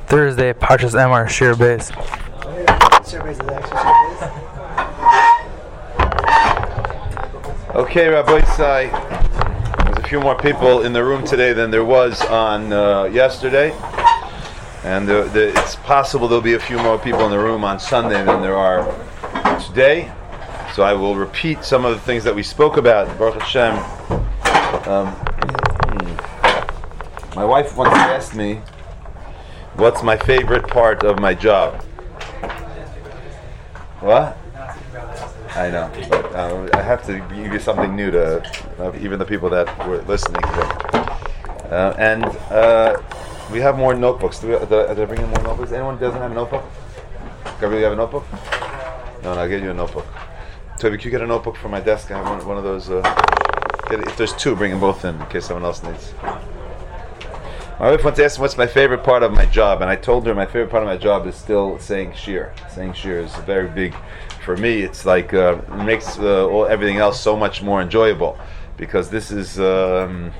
Thursday, Parshas Emor, Shir Beis. Okay, Rabbi Isai, there's a few more people in the room today than there was on yesterday, and it's possible there'll be a few more people in the room on Sunday than there are today. So I will repeat some of the things that we spoke about. Baruch Hashem. My wife once asked me, what's my favorite part of my job? What? I know, but I have to give you something new to even the people that were listening today. And we have more notebooks. Did I bring in more notebooks? Anyone doesn't have a notebook? Gabriel, you have a notebook? No, I'll get you a notebook. Toby, can you get a notebook from my desk? I have one of those. If there's two, bring them both in case someone else needs. My wife once asked me what's my favorite part of my job, and I told her my favorite part of my job is still saying shir. Saying shir is very big for me. It's like it makes everything else so much more enjoyable, because this is really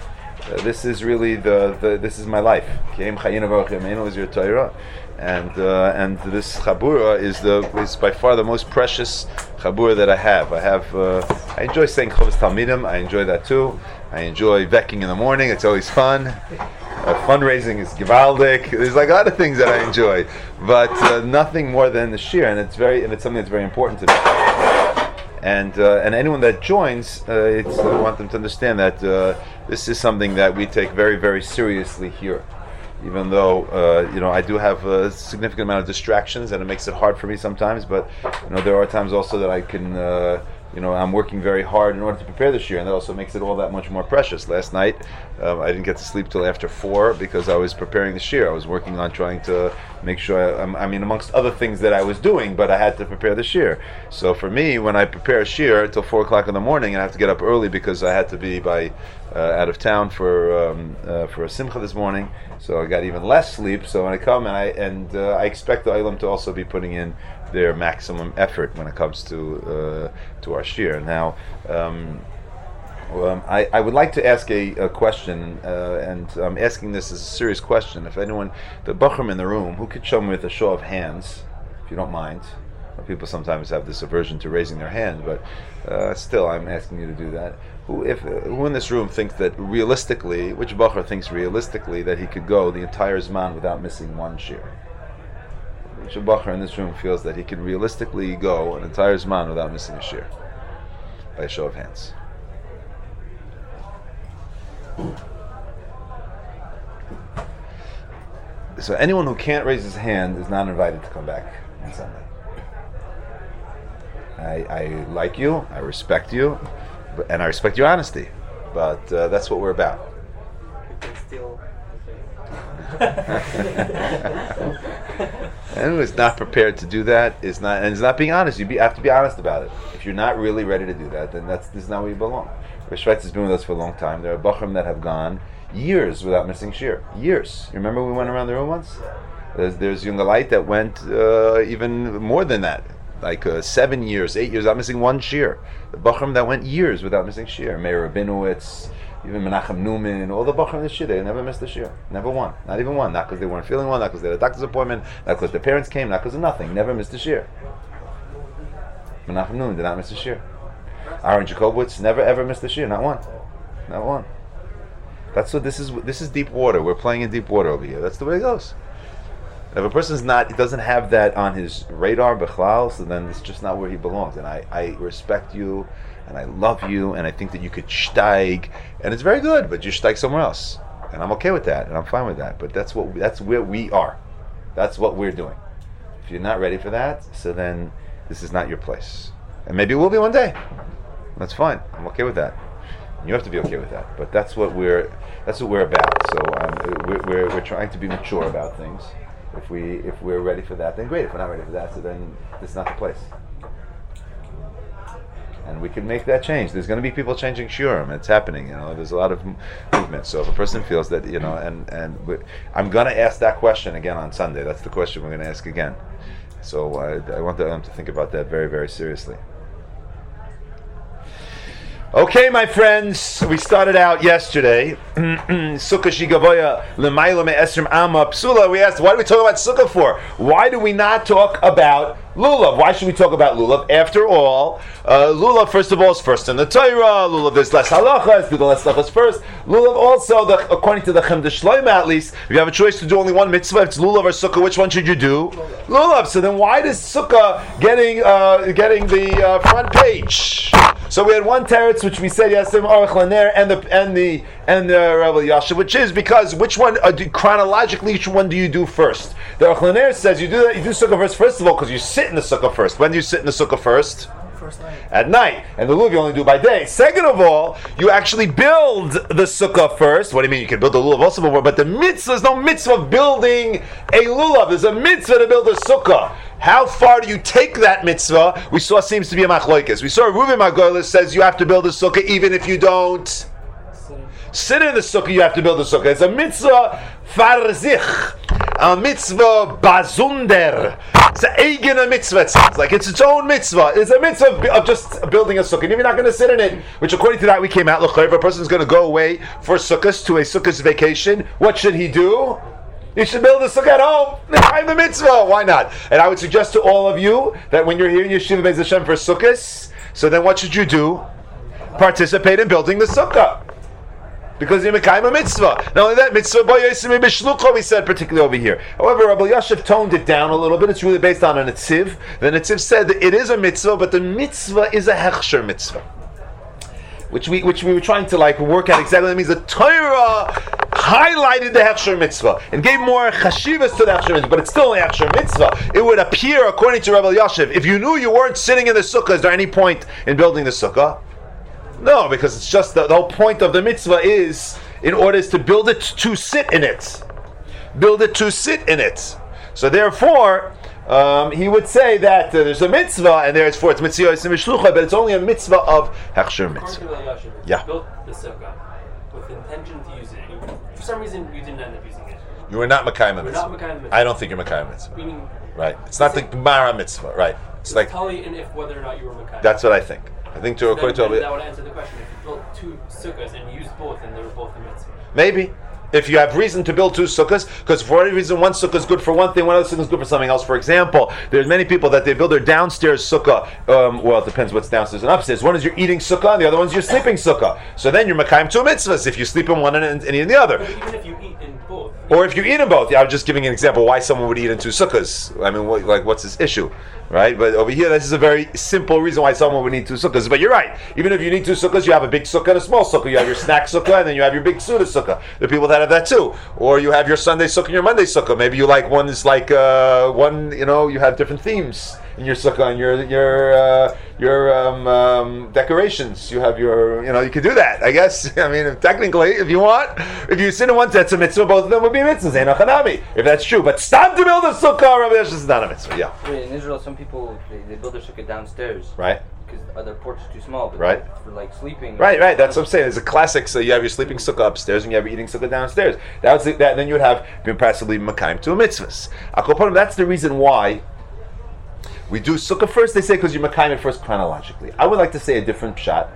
this is my life. Is your Torah, and this chabura is by far the most precious chabura that I have. I enjoy saying Chovos Talmidim. I enjoy that too. I enjoy vecking in the morning. It's always fun. Fundraising is givaldic. There's like a lot of things that I enjoy, but nothing more than the shir, and it's something that's very important to me. And anyone that joins, I want them to understand that this is something that we take very, very seriously here. Even though I do have a significant amount of distractions, and it makes it hard for me sometimes. But there are times also that I can. I'm working very hard in order to prepare this year, and that also makes it all that much more precious. Last night, I didn't get to sleep till after 4 because I was preparing this year. I was working on trying to make sure, amongst other things that I was doing, but I had to prepare this year. So for me, when I prepare a shir till 4 o'clock in the morning, and I have to get up early because I had to be out of town for a simcha this morning, so I got even less sleep. So when I come I expect the Olam to also be putting in their maximum effort when it comes to our shir. Now, I would like to ask a question, and I'm asking this as a serious question. If anyone, the Bachrim in the room, who could show me with a show of hands, if you don't mind. People sometimes have this aversion to raising their hand, but still, I'm asking you to do that. Who in this room thinks that realistically, which Bachar thinks realistically that he could go the entire Zman without missing one shir? Which Bachar in this room feels that he could realistically go an entire Zman without missing a shir? By a show of hands. So anyone who can't raise his hand is not invited to come back on Sunday. I like you, I respect you, and I respect your honesty, but that's what we're about. Anyone who's not prepared to do that is not being honest. You have to be honest about it. If you're not really ready to do that, then this is not where you belong. Rishvitz has been with us for a long time. There are Bachrim that have gone years without missing shir. Years. You remember we went around the room once? There's Jungalite that went even more than that. Like 7 years, 8 years without missing one shir. The Bachrim that went years without missing shir. Meir Rabinowitz, even Menachem Newman, all the Bachrim in the shir, they never missed a shir. Never one. Not even one. Not because they weren't feeling well, not because they had a doctor's appointment, not because their parents came, not because of nothing. Never missed a shir. Menachem Newman did not miss a shir. Aaron Jacobowitz never ever missed a shir. Not one. Not one. That's what this is. This is deep water. We're playing in deep water over here. That's the way it goes. If a person's doesn't have that on his radar, b'chlal, so then it's just not where he belongs. And I respect you, and I love you, and I think that you could steig, and it's very good, but you steig somewhere else, and I'm okay with that, and I'm fine with that. But that's where we are. That's what we're doing. If you're not ready for that, so then this is not your place, and maybe it will be one day. That's fine. I'm okay with that. You have to be okay with that. But that's what we're about. So we're trying to be mature about things. If we're ready for that, then great. If we're not ready for that, so then this is not the place. And we can make that change. There's going to be people changing shiurim. It's happening. There's a lot of movement. So if a person feels that, I'm going to ask that question again on Sunday. That's the question we're going to ask again. So I want them to think about that very, very seriously. Okay, my friends, we started out yesterday. Sukkah shigavoya l'mayla me'esrim amma psula. We asked, why do we talk about sukkah for? Why do we not talk about lulav? Why should we talk about lulav? After all, lulav, first of all, is first in the Torah. Lulav, there's less halachas. Do the less halachas first. Lulav also, according to the Chemda Shloima at least, if you have a choice to do only one mitzvah, if it's lulav or sukkah, which one should you do? Lulav. So then why does sukkah getting the front page? So we had one teretz which we said yesterday, Aruch Laner, and the Rabbi Yashiv, which is because which one chronologically, which one do you do first? The Aruch Laner says you do sukkah first of all because you sit in the sukkah first. When do you sit in the sukkah first? First night. At night. And the lulav you only do by day. Second of all, you actually build the sukkah first. What do you mean? You can build the lulav also before, but the mitzvah, there's no mitzvah of building a lulav. There's a mitzvah to build a sukkah. How far do you take that mitzvah? We saw seems to be a machloikes. We saw Reuven Margolis says you have to build a sukkah even if you don't sit in the sukkah, you have to build a sukkah. It's a mitzvah farzich, a mitzvah bazunder. It's an eigen mitzvah. It sounds like it's its own mitzvah. It's a mitzvah of just building a sukkah. And if you're not going to sit in it, which according to that we came out, if a person's going to go away for sukkahs to a sukkahs vacation, what should he do? You should build a sukkah at home. I'm the mitzvah. Why not? And I would suggest to all of you that when you're here in Yeshiva Beis Hashem for sukkahs, so then what should you do? Participate in building the sukkah. Because you're mekayim a mitzvah. Not only that, mitzvah bo yosim b'shlucha, we said particularly over here. However, Rabbi Yashiv toned it down a little bit. It's really based on a netziv. The netziv said that it is a mitzvah, but the mitzvah is a hechsher mitzvah. Which we were trying to work out exactly. That means the Torah highlighted the hechsher mitzvah and gave more chashivas to the hechsher mitzvah, but it's still a hechsher mitzvah. It would appear, according to Rabbi Yashiv, if you knew you weren't sitting in the sukkah, is there any point in building the sukkah? No, because it's just the whole point of the mitzvah is in order to build it to sit in it. Build it to sit in it. So therefore, he would say that there's a mitzvah, and therefore it's mitzvah yosim b'shlucha, but it's only a mitzvah of hechsher mitzvah. According to Yashiv, you built the sukkah with the intention to use it. For some reason, you didn't end up using it. You were not Mekayim mitzvah. Not Mekayim mitzvah. I don't think you're Mekayim mitzvah. Meaning, right. It's not the Gemara mitzvah. Right. It's like totally in if whether or not you were Mekayim. That's what I think. I think to according to that would answer the question. If you built two sukkahs and you used both, and they were both a mitzvah. Maybe. If you have reason to build two sukkahs, because for any reason one sukkah is good for one thing, one other sukkah is good for something else. For example, there's many people that they build their downstairs sukkah. Well, it depends what's downstairs and upstairs. One is your eating sukkah, and the other one's your sleeping sukkah. So then you're mekayim two mitzvahs if you sleep in one and in the other. But even if you eat in both. Or if you eat in both. Yeah, I was just giving an example why someone would eat in two sukkahs. I mean, what's his issue? Right? But over here, this is a very simple reason why someone would need two sukkahs. But you're right. Even if you need two sukkahs, you have a big sukkah and a small sukkah. You have your snack sukkah, and then you have your big suda sukkah. There are people that have that too. Or you have your Sunday sukkah and your Monday sukkah. Maybe you like one is like one. You have different themes in your sukkah and your decorations. You have your. You could do that. I guess. I mean, technically, if you want, if you sit in one, that's a mitzvah. Both of them would be mitzvahs. Ain't chanami. If that's true, but stop to build a sukkah. Rabbi Yashiv is not a mitzvah. Yeah. In Israel, some people they build their sukkah downstairs, right? Because their porch is too small, but right? For sleeping, right. That's what I'm saying. There's a classic. So you have your sleeping sukkah upstairs, and you have your eating sukkah downstairs. Then you would have been passively mekayim to a mitzvahs. That's the reason why we do sukkah first. They say because you're mekayim it first chronologically. I would like to say a different pshat,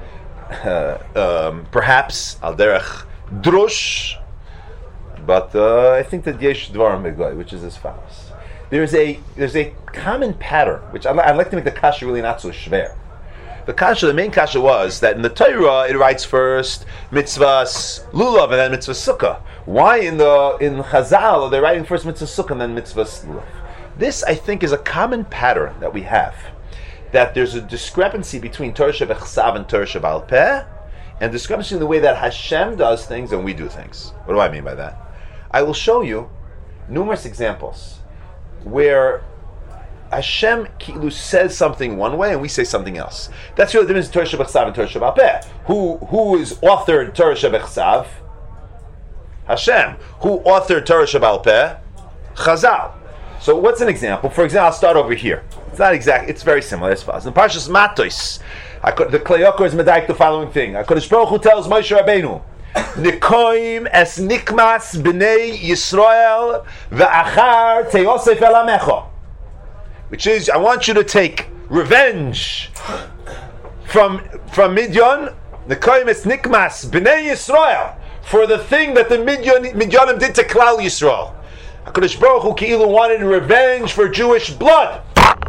perhaps al derech drush, but I think that yesh dvarim begoy, which is as follows. There's a common pattern, which I'd like to make the kasha really not so shver. The main kasha was that in the Torah it writes first mitzvahs lulav and then mitzvahs sukkah. Why in Chazal they're writing first mitzvahs sukkah and then mitzvahs lulav? This I think is a common pattern that we have. That there's a discrepancy between Torah shebechsav and Torah shebal peh, and discrepancy in the way that Hashem does things and we do things. What do I mean by that? I will show you numerous examples where Hashem says something one way and we say something else. That's really the difference between Torah Shebechsav and Torah Shebal Peh. Who is authored Torah Shebechsav? Hashem. Who authored Torah Shebal Peh? Chazal. So what's an example? For example, I'll start over here. It's not exact. It's very similar as follows. In Parshas Matos, the Klei Yakar is medayik the following thing. HaKadosh Baruch Hu tells Moshe Rabbeinu, Nikoim es nikmas b'nei Yisrael ve'achar teyosef el amecha, which is, I want you to take revenge from Midian Nekayim es nikmas b'nei Yisrael, for the thing that the Midyanim did to Klal Yisrael. HaKadosh Baruch Hu Ki'ilu wanted revenge for Jewish blood.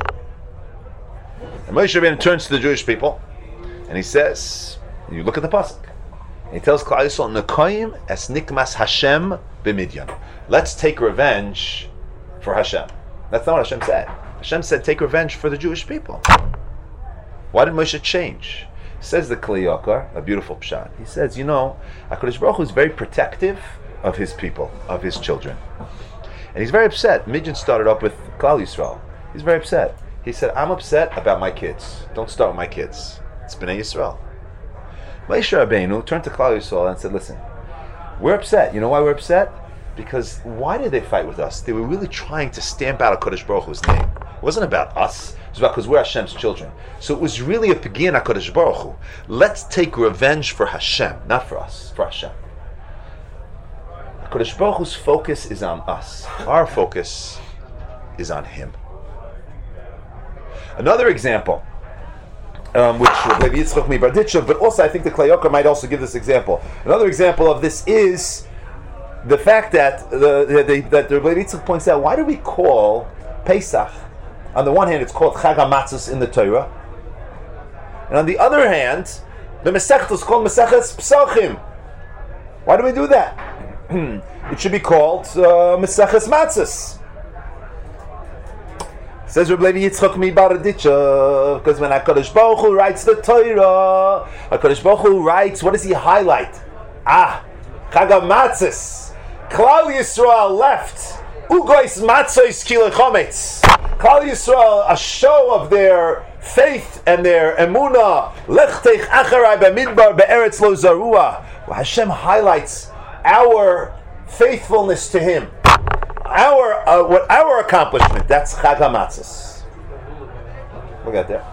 And Moshe Rabbeinu turns to the Jewish people, and he says, you look at the pasuk, and he tells Klal Yisrael, Nekayim es nikmas Hashem b'Midyan. Let's take revenge for Hashem. That's not what Hashem said. Hashem said, take revenge for the Jewish people. Why did Moshe change? Says the Kli Yakar, a beautiful pshat. He says, HaKadosh Baruch Hu is very protective of his people, of his children. And he's very upset. Midyan started up with Klal Yisrael. He's very upset. He said, I'm upset about my kids. Don't start with my kids. It's Bnei Yisrael. Moshe Rabbeinu turned to Klal Yisrael and said, listen, we're upset. You know why we're upset? Because why did they fight with us? They were really trying to stamp out HaKadosh Baruch Hu's name. It wasn't about us. It was about because we're Hashem's children. So it was really a pigin HaKadosh Baruch Hu. Let's take revenge for Hashem, not for us, for Hashem. HaKadosh Baruch Hu's focus is on us. Our focus is on Him. Another example, which maybe Yitzchak Mibarditchev, but also I think the Kli Yakar might also give this example. Another example of this is the fact that the Rebbe Yitzchak points out, why do we call Pesach? On the one hand, it's called Chag HaMatzos in the Torah, and on the other hand, the Masechta is called Maseches Pesachim. Why do we do that? It should be called Maseches Matzos. Says Rebbe Yitzchak Mibarditchev, because when HaKadosh Baruch Hu writes the Torah, HaKadosh Baruch Hu writes, what does he highlight? Chag HaMatzos. Klal Yisrael left. Ugois Matzos Kilo Chometz. Klal Yisrael, a show of their faith and their emunah. Lechtech Acharai B'Midbar Be'eretz Lo Zarua. Hashem highlights our faithfulness to Him. Our accomplishment. That's Chag HaMatzos. We got there.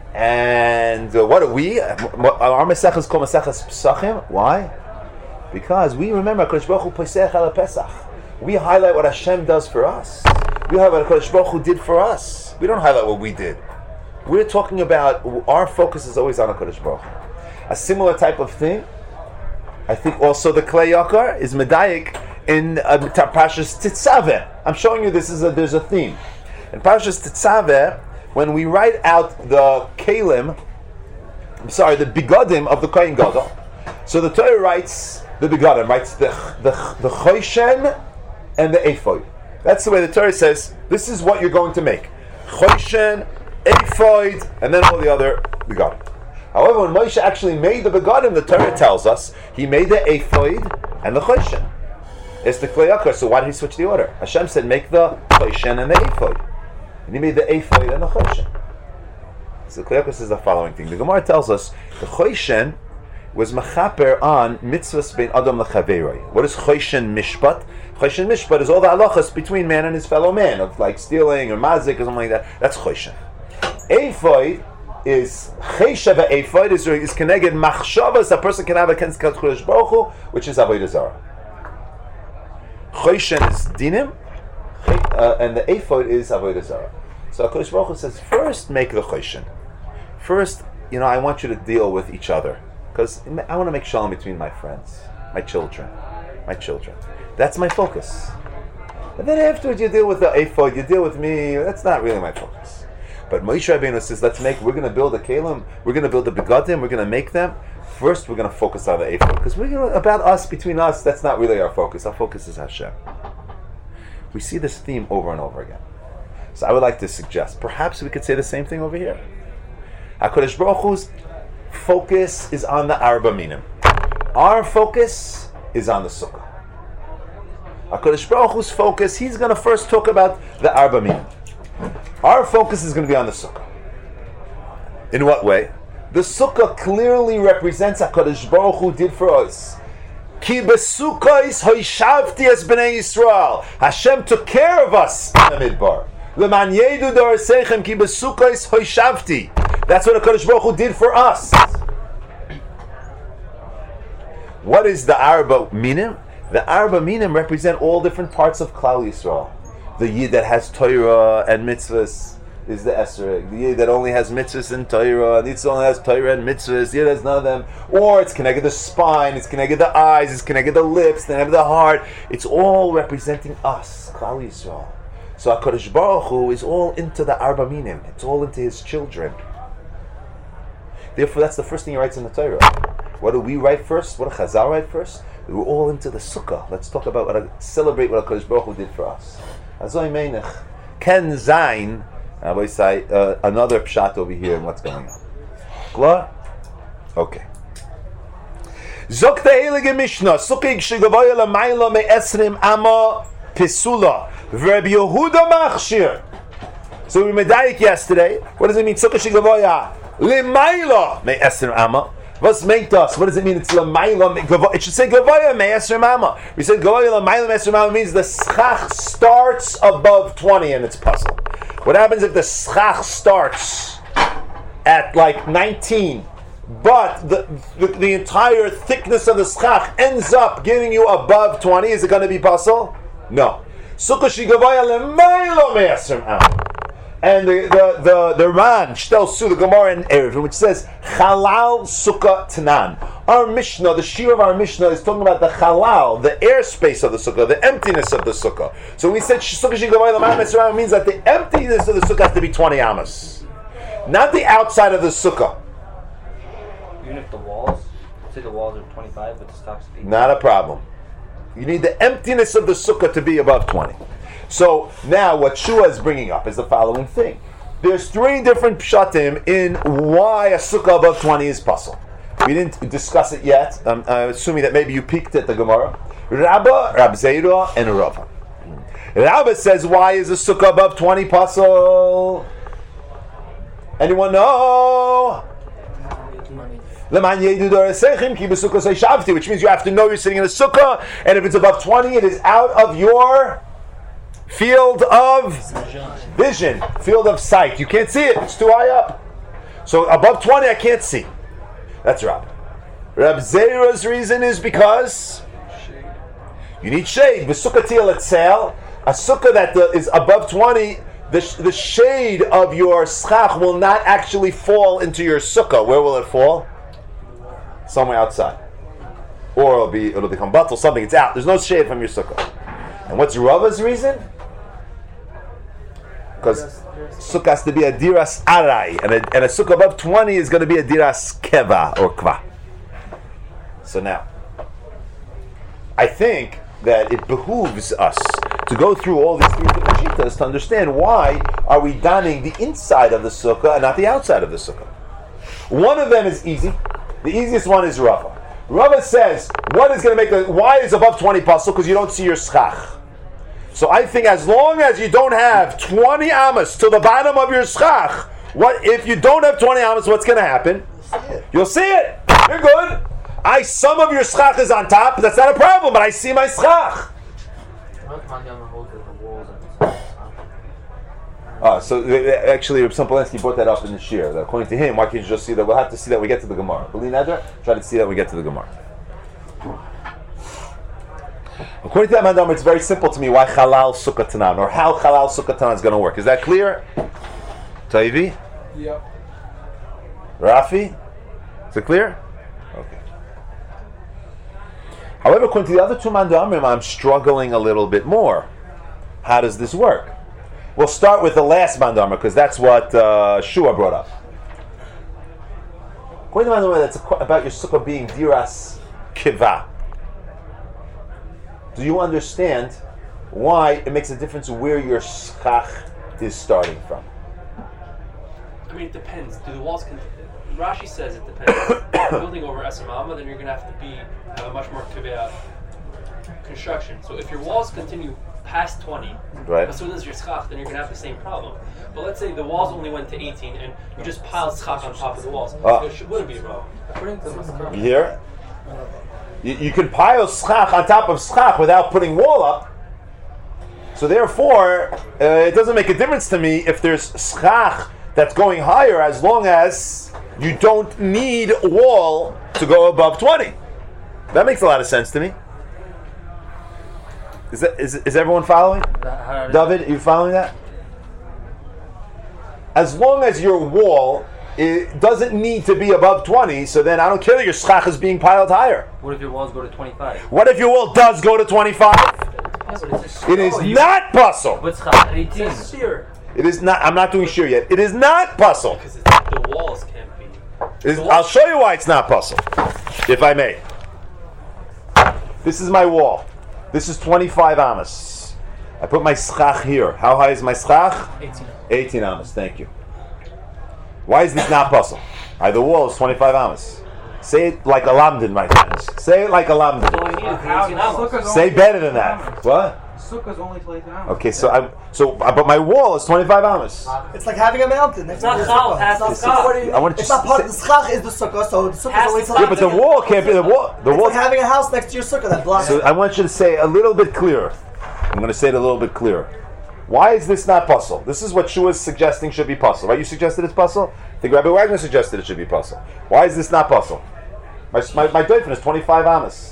And what are we? Our Masech is called Maseches Pesachim. Why? Because we remember HaKadosh Baruch Hu Pesach Ala Pesach. We highlight what Hashem does for us. We highlight what HaKadosh Baruch Hu did for us. We don't highlight what we did. We're talking about, our focus is always on HaKadosh Baruch Hu. A similar type of thing, I think also the Kli Yakar is Medayik in Parshas Tetzaveh. I'm showing you there's a theme. In Parshas Tetzaveh, when we write out the Kalim, the Bigodim of the Kohen Gadol, so the Torah writes the Begadim, writes the Choshen and the Ephod. That's the way the Torah says, this is what you're going to make. Choshen, Ephod, and then all the other Begadim. However, when Moshe actually made the Begadim, the Torah tells us, he made the Ephod and the Choshen. It's the Kli Yakar, so why did he switch the order? Hashem said, make the Choshen and the Ephod. And he made the Ephod and the Choshen. So the Kli Yakar says the following thing. The Gemara tells us, the Choshen was mechaper on mitzvahs bein adam lechaveroi. What is choshen mishpat? Choshen mishpat is all the halachas between man and his fellow man, of like stealing or mazik or something like that. That's choshen. Ephod is cheshav. Ephod is connected machshavas a person can have against Kadosh Baruch Hu, which is avodah zarah. Choshen is dinim, and the ephod is avodah zarah. So Kadosh Baruch Hu says, first make the choshen. First, I want you to deal with each other. Because I want to make shalom between my friends, my children. That's my focus. And then afterwards you deal with the ephod, you deal with me. That's not really my focus. But Moshe Rabbeinu says, we're going to build a kelim, we're going to build the begadim, we're going to make them. First we're going to focus on the ephod. Because about us, between us, that's not really our focus. Our focus is Hashem. We see this theme over and over again. So I would like to suggest, perhaps we could say the same thing over here. HaKadosh Baruch Hu's focus is on the Arba Minim. Our focus is on the Sukkah. HaKadosh Baruch Hu's focus, he's going to first talk about the Arba Minim. Our focus is going to be on the Sukkah. In what way? The Sukkah clearly represents HaKadosh Baruch Hu did for us. Ki besukos hoishavti es b'nei Yisrael. Hashem took care of us in the Midbar. Leman yedu dorsechem ki besukos hoishavti. That's what HaKadosh Baruch Hu did for us. What is the Arba Minim? The Arba Minim represent all different parts of Klal Yisrael. The Yid that has Torah and mitzvahs, is the esrog. The yid that only has mitzvahs and Torah, and Yitzhak only has Torah and mitzvahs, the yid has none of them. Or it's connected the spine, it's connected the eyes, it's connected the lips, then the heart. It's all representing us, Klal Yisrael. So HaKadosh Baruch Hu is all into the Arba Minim. It's all into his children. Therefore, that's the first thing he writes in the Torah. What do we write first? What do Chazal write first? We're all into the Sukkah. Let's talk about celebrate what HaKadosh Baruch Hu did for us. Azoi Meinech. Ken Zayin. I always say another pshat over here and what's going on. Klar? Okay. Zok the Heilige Mishnah. Sukkah Gshigavoya Lamayla Me'esrim Amma Pisula. Verb Yehuda Machshir. So we medayik yesterday. What does it mean? Sukkah Gshigavoya Lamayla Me'esrim Amma. What's meant us? What does it mean? It's Lamayla. It should say Gavoya Me'esrim Amma. We said Gavoya Lamayla Me'esrim Amma means the schach starts above 20 in its puzzle. What happens if the schach starts at like 19, but the entire thickness of the schach ends up getting you above 20? Is it going to be puzzle? No. Sukkah shigavaya lemaylo me'asrim am. And the Ran tells Su the Gemara in Erev, which says Halal Sukkah Tanan. Our Mishnah, the shir of our Mishnah, is talking about the halal, the airspace of the sukkah, the emptiness of the sukkah. So we said Sukkah Shigavai Lamam Esra'im means that the emptiness of the sukkah has to be 20 amas, not the outside of the sukkah. Even if the walls, say the walls are 25, but the stocks be Not a problem. You need the emptiness of the sukkah to be above 20. So now what Shua is bringing up is the following thing. There's 3 different pshatim in why a sukkah above 20 is puzzle. We didn't discuss it yet. I'm assuming that maybe you peeked at the Gemara. Rabba, Rab Zeira, and Rava. Rabba says, why is a sukkah above 20 puzzle? Anyone know? Which means you have to know you're sitting in a sukkah, and if it's above 20, it is out of your field of vision, field of sight. You can't see it, it's too high up. So above 20 I can't see. That's Rab. Rab Zeira's reason is because you need shade. A sukkah that is above 20, the shade of your schach will not actually fall into your sukkah. Where will it fall? Somewhere outside. Or it'll become batel, something, it's out. There's no shade from your sukkah. And what's Rava's reason? Because sukkah has to be a diras arai, and a sukkah above 20 is going to be a diras keva or kva. So now, I think that it behooves us to go through all these 3 different shittas to understand why are we donning the inside of the sukkah and not the outside of the sukkah. One of them is easy. The easiest one is Rava. Rava says, what is going to make why is above 20 puzzle? Because you don't see your schach. So I think as long as you don't have 20 amas to the bottom of your schach, what if you don't have 20 amas, what's going to happen? You'll see it. You're good. Some of your schach is on top, that's not a problem, but I see my schach. So actually, Reb Sopolenski brought that up in the shir. That according to him, why can't you just see that? We'll have to see that when we get to the Gemara. Beli Neder, try to see that when we get to the Gemara. According to that Mandam, it's very simple to me why Halal Sukkah Tanan, or how Halal Sukkah Tanan is going to work. Is that clear? Taivi? Yep. Rafi? Is it clear? Okay. However, according to the other 2 Mandamim, I'm struggling a little bit more. How does this work? We'll start with the last Mandamah, because that's what Shua brought up. According to the Mandamah, that's about your sukkah being diras kiva. Do you understand why it makes a difference where your schach is starting from? I mean, it depends. Do the walls... Rashi says it depends. If you're building over Esamama, then you're going to have a much more kibbeah construction. So if your walls continue past 20, right, as soon as your schach, then you're going to have the same problem. But let's say the walls only went to 18, and you just piled schach on top of the walls. It wouldn't be a problem. According to the you hear? You can pile schach on top of schach without putting wall up. So therefore, it doesn't make a difference to me if there's schach that's going higher, as long as you don't need a wall to go above 20. That makes a lot of sense to me. Is everyone following? David, are you following that? as long as your wall it doesn't need to be above 20, so then I don't care that your schach is being piled higher. What if your walls go to 25? What if your wall does go to 25? It is not puzzle. What's schach? 18. It's sheer. It is not. I'm not doing shear yet. It is not puzzle. Because the walls can't be. I'll show you why it's not puzzle, if I may. This is my wall. This is 25 amas. I put my schach here. How high is my schach? 18 amas. Thank you. Why is this not puzzle? The wall is 25 amas. Say it like a lamdin, my friends. Say it like a lamdin. Say better than that. What? Sukkah's only 20 amas. Okay, but my wall is 25 amas. It's like having a mountain. It's not chal, half the schach. It's not part of the schach is the sukkah, so the sukkah is only Yeah, but the wall can't be the wall. The It's wall. like having a house next to your sukkah that blocks. So I want you to say a little bit clearer. I'm going to say it a little bit clearer. Why is this not puzzle? This is what Shua is suggesting should be puzzle. Right? You suggested it's puzzle? I think Rabbi Wagner suggested it should be puzzle. Why is this not puzzle? My doifen is 25 amas.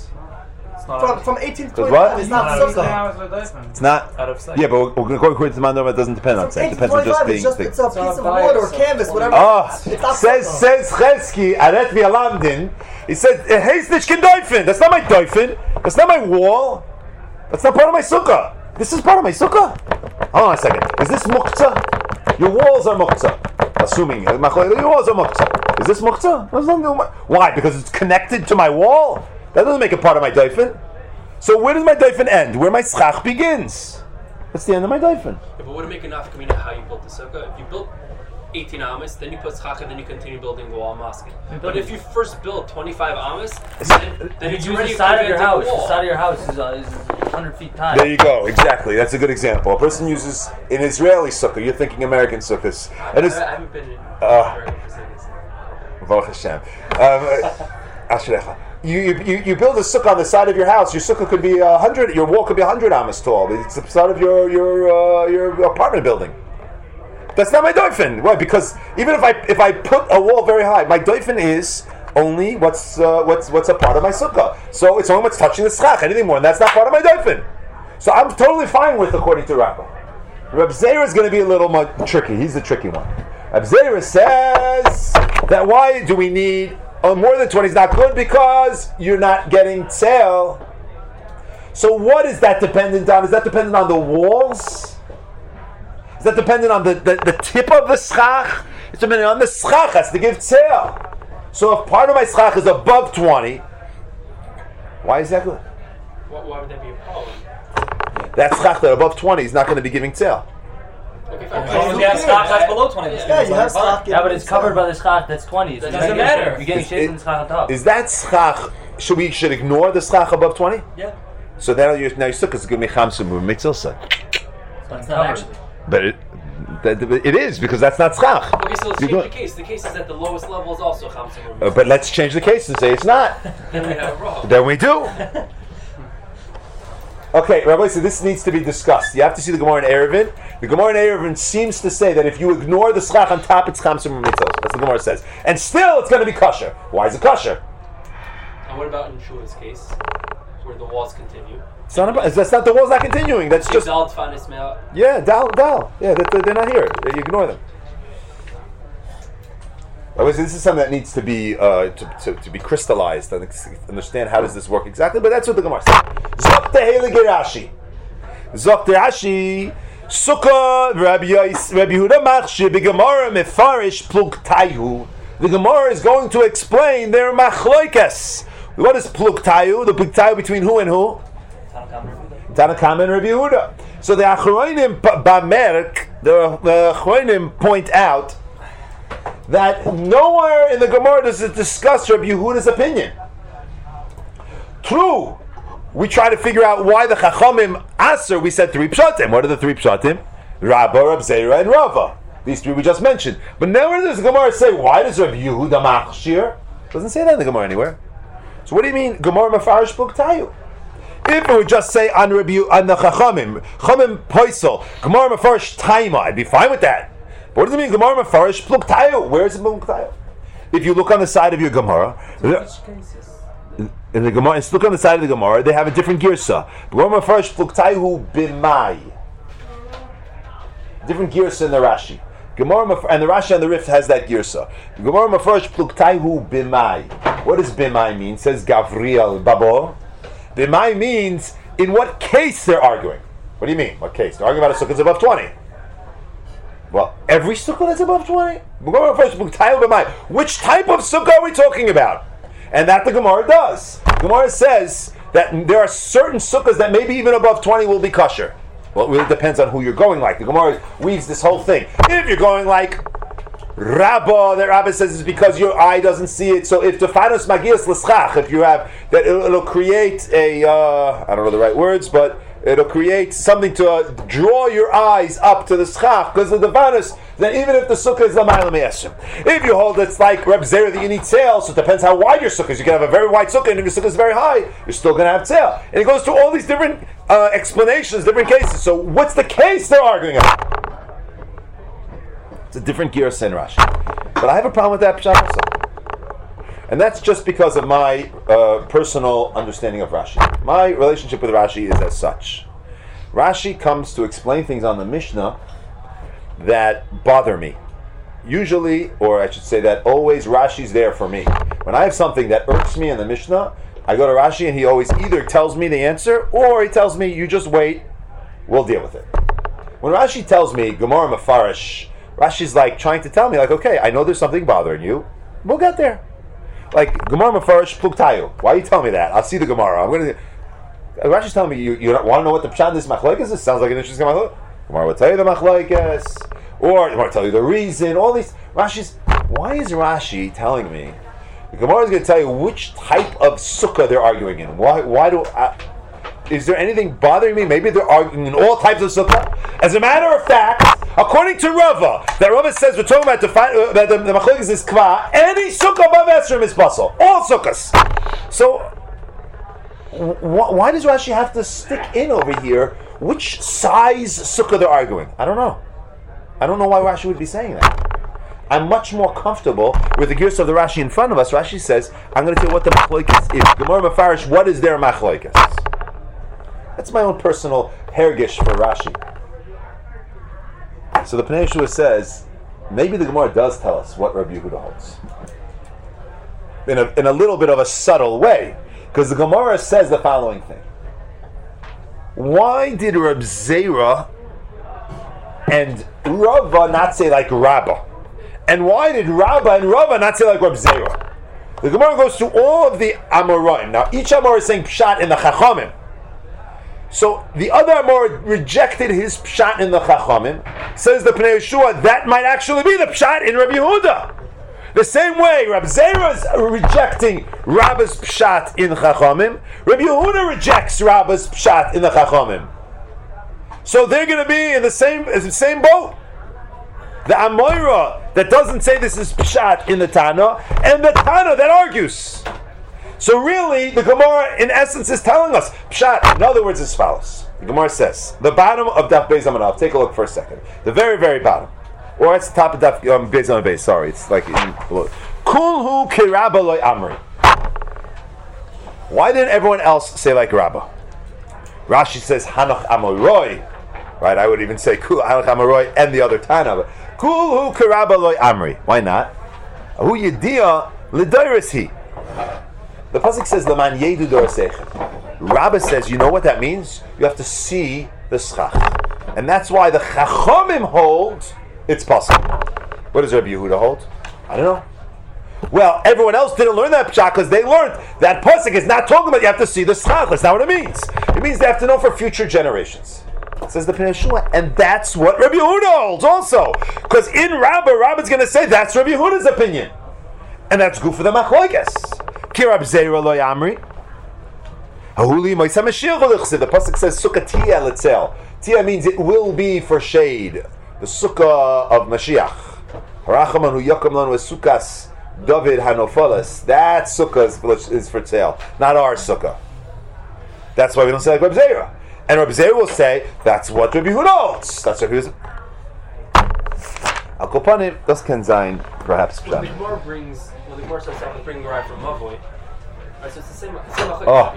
From 18 to Because 25, what? it's not sukkah. It's not. Out of sight. Yeah, but we're going to go according to the Mandor. It doesn't depend on From sex. 18 It to depends on just 25, being. it's a piece of wood or canvas, whatever. It's not says sukkah. Chesky, Aret Vialamdin. He said, "Hey, Snitchkin doifen. That's not my doifen. That's not my wall. That's not part of my sukkah. This is part of my sukkah." Hold on a second. Is this muktzah? Your walls are muktzah. Assuming your walls are muktzah. Is this muktzah? Why? Because it's connected to my wall. That doesn't make it part of my doifen. So where does my doifen end? Where my schach begins? That's the end of my doifen. Yeah, but would it make enough kamina how you built the sukkah? If you built 18 amas, then you put schach, and then you continue building the wall mosque. But if you first build 25 amas, then it's Use already the side of your house. wall. The side of your house is 100 feet high. There you go. Exactly. That's a good example. A person uses an Israeli sukkah. You're thinking American sukkahs. And it's I haven't been in America for seconds. Baruch Hashem. Ashrecha. You build a sukkah on the side of your house. Your sukkah could be 100. Your wall could be 100 amas tall. It's the side of your apartment building. That's not my doifen. Why? Because even if I put a wall very high, my doifen is only what's a part of my sukkah. So it's only what's touching the schach. Anything more than that's not part of my doifen. So I'm totally fine with according to Rabbah. Reb Zera is going to be a little more tricky. He's the tricky one. Reb Zera says that why do we need more than 20 is not good because you're not getting sale. So what is that dependent on? Is that dependent on the walls? Is that dependent on the tip of the schach? It's dependent on the schach has to give sale. So if part of my schach is above 20, why is that good? Why would that be a problem? That schach that above 20 is not going to be giving sale. Okay, As fine. long as you have schach that's below 20. Yeah, you have schach. Yeah, but it's covered by the schach that's 20. So That doesn't matter. You're getting shaped in the schach on top. Is that schach? Should ignore the schach above 20? Yeah. So now your sukkah is going to be chamsum mitzilsa. It's not actually. But it is because that's not schach. Okay, so let's You change go- the case. The case is that the lowest level is also chamsim. But let's change the case and say it's not. Then we have it wrong. Then we do. Okay, Rabbi, so this needs to be discussed. You have to see the Gemara in Eruvin. The Gemara in Eruvin seems to say that if you ignore the schach on top, it's chamsum mitzvos. That's what the Gemara says. And still, it's going to be kosher. Why is it kosher? And what about in Shua's case, where the walls continue? It's not about, that's not the wall's not continuing. That's just Dal Tfanis Mel. yeah, dal. Yeah, they're not here. You ignore them. This is something that needs to be to be crystallized and understand how does this work exactly. But that's what the Gemara says. Zok tehele gerashi. Zok Rashi. Sukkah Rabbi Yehuda Machshir b'Gemara mefarish plugtayu. The Gemara is going to explain their machloikas. What is plugtayu? The plugtayu between who and who? Tanakam and Rabbi Yehuda. So the Achronim Bamerk, the Achronim point out that nowhere in the Gemara does it discuss Rabbi Yehuda's opinion. True, we try to figure out why the Chachamim Aser, we said 3 Pshatim. What are the 3 Pshatim? Rabbah, Reb Zera, and Rava. These 3 we just mentioned. But nowhere does the Gemara say, why does Rabbi Yehuda Machshir? Doesn't say that in the Gemara anywhere. So what do you mean, Gemara Mefarish Pluktayu? If it would just say on the Chachamim, Chachamim Poisel, Gemara Mefarish Taima, I'd be fine with that. But what does it mean, Gemara Mefarish Pluktayu? Where is it Pluktayu? If you look on the side of your Gemara, in the Gemara, look on the side of the Gemara, they have a different girsa. Gemara Mefarish Pluktayu Bimai. Different girsa in the Rashi. Gemara and the Rashi and the Rif has that girsa. Gemara mafresh pluktaihu b'mai. What does b'mai mean? Says Gavriel Babo. B'mai means in what case they're arguing. What do you mean? What case? They're arguing about a sukkah that's above 20. Well, every sukkah that's above 20? Gemara mafresh pluktaihu b'mai. Which type of sukkah are we talking about? And that the Gemara does. Gemara says that there are certain sukkahs that maybe even above 20 will be kosher. Well, it really depends on who you're going like. The Gemara weaves this whole thing. If you're going like Rabbah, that Rabbah says is because your eye doesn't see it. So if tefanos magias l'schach, if you have that, it'll create a I don't know the right words, but it'll create something to draw your eyes up to the schach because of the tefanos. Then even if the sukkah is l'mayla me'esrim, if you hold it's like Reb Zera that you need tail, so it depends how wide your sukkah is. You can have a very wide sukkah, and if your sukkah is very high, you're still going to have tail. And it goes through all these different explanations, different cases. So what's the case they're arguing about? It's a different girsa in Rashi. But I have a problem with that pshat also. And that's just because of my personal understanding of Rashi. My relationship with Rashi is as such. Rashi comes to explain things on the Mishnah that bother me. Usually, or I should say that always, Rashi's there for me. When I have something that irks me in the Mishnah, I go to Rashi and he always either tells me the answer or he tells me, you just wait, we'll deal with it. When Rashi tells me, Gemara Mefarish, Rashi's like trying to tell me, like, okay, I know there's something bothering you, we'll get there. Like, Gemara Mefarish Pluktayu, why are you telling me that? I'll see the Gemara. Rashi's telling me, you want to know what the pshat this machlokes is? Sounds like an interesting machlokes. Gemara will tell you the machlokes, or Gemara will tell you the reason, all these. Rashi's, why is Rashi telling me? The Gemara is going to tell you which type of sukkah they're arguing in. Why do is there anything bothering me? Maybe they're arguing in all types of sukkah. As a matter of fact, according to Rava, that Rava says we're talking about the machlokes is kva. Any sukkah above esrim is basal. All sukkahs. So why does Rashi have to stick in over here? Which size sukkah they're arguing? I don't know. I don't know why Rashi would be saying that. I'm much more comfortable with the gears of the Rashi in front of us. Rashi says, I'm going to tell you what the machlokes is. Gemara Mefarish, what is their machlokes? That's my own personal hergish for Rashi. So the Pnei Yeshua says, maybe the Gemara does tell us what Rabbi Yehuda holds. In a little bit of a subtle way. Because the Gemara says the following thing. Why did Reb Zera and Rava not say like Rabbah? And why did Rabbah and Rava not say like Reb Zera? The Gemara goes through all of the Amoraim. Now each Amor is saying Pshat in the Chachamim. So the other Amor rejected his Pshat in the Chachamim. Says the Pnei Yeshua, that might actually be the Pshat in Rabbi Yehuda. The same way, Reb Zera is rejecting Rabba's Pshat in Chachamim. Rabbi Yehuda rejects Rabba's Pshat in the Chachamim. So they're going to be in the same boat. The Amoira that doesn't say this is Pshat in the Tana, and the Tana that argues. So really, the Gemara, in essence, is telling us Pshat. In other words, as follows. The Gemara says, the bottom of Daf Beis Amanav, take a look for a second. The very, very bottom. Or it's the top of Daf Beis Amanav, sorry, it's like below. Kulhu kirabba loy amri. Why didn't everyone else say like Rabbah? Rashi says Hanach Amoroi. Right, I would even say Kul Hanach Amoroi and the other Tana. But Kulhu kirabba loy amri. Why not? Hu yedia l'doiris he. The pasuk says Laman yedu dorasechem. Rabbah says, you know what that means? You have to see the schach, and that's why the Chachamim hold it's possible. What does Rabbi Yehuda hold? I don't know. Well, everyone else didn't learn that pshat because they learned that pasuk is not talking about you have to see the schach. That's not what it means. It means they have to know for future generations. It says the Pnei Yeshua, and that's what Rabbi Yehuda holds also. Because in Rabbah's going to say that's Rabbi Yehuda's opinion, and that's good for the machlokes. Kirab Zera loy amri. Hahuli moisa Mashiach l'chsev. The pasuk says sukkah tia letzel. Tia means it will be for shade. The sukkah of Mashiach. Harachaman hu yakom lanu sukkahs David hanofalas. That sukkah is for sale, not our sukkah. That's why we don't say like Reb Zera. And Reb Zera will say that's what Rabbi Yehuda holds. That's what he was. Al Kopanim, das can sein perhaps. Well, the Gemara brings. Well, the Gemara says that bring the right from Mavoi. Right, so it's the same. Oh,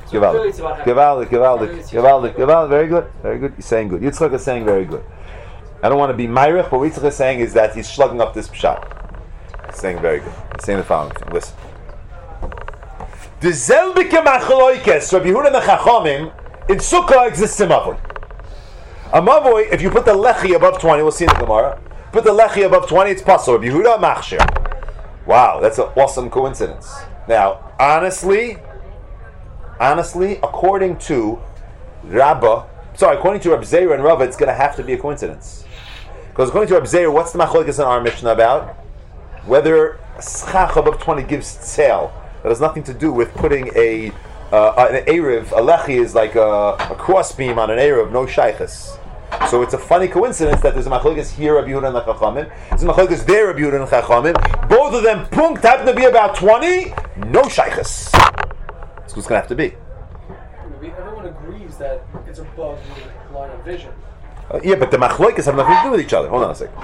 Givaldik. Very good. Very good. You're saying good. Yitzchak is saying very good. I don't want to be Meirich, but what Yitzchak is saying is that he's slugging up this pshat. He's saying very good. He's saying the following thing. Listen. The Zelbike Machaloikes, Rabbi Yehuda and the Chachamim, in Sukkah exists a Mavoi. A Mavoi, if you put the Lechi above 20, we'll see in the Gemara, put the Lechi above 20, it's possible. Rabbi Yehuda Machshir. Wow, that's an awesome coincidence. Now, honestly, according to Rabba, according to Reb Zeir and Rava, it's going to have to be a coincidence. Because according to Reb Zeir, what's the machlokes in our Mishnah about? Whether schach above 20 gives tzel. That has nothing to do with putting an Erev. A lechi is like a crossbeam on an Erev, no shaychus. So it's a funny coincidence that there's a machlokes here, Rabbi Yehuda and the Chachamim. There's a machlokes there, Rabbi Yehuda and the Chachamim. Both of them, punkt, happen to be about 20, no shaychus. That's what's going to have to be. Everyone agrees that it's above the line of vision. Yeah, but the machlokes have nothing to do with each other. Hold on a second.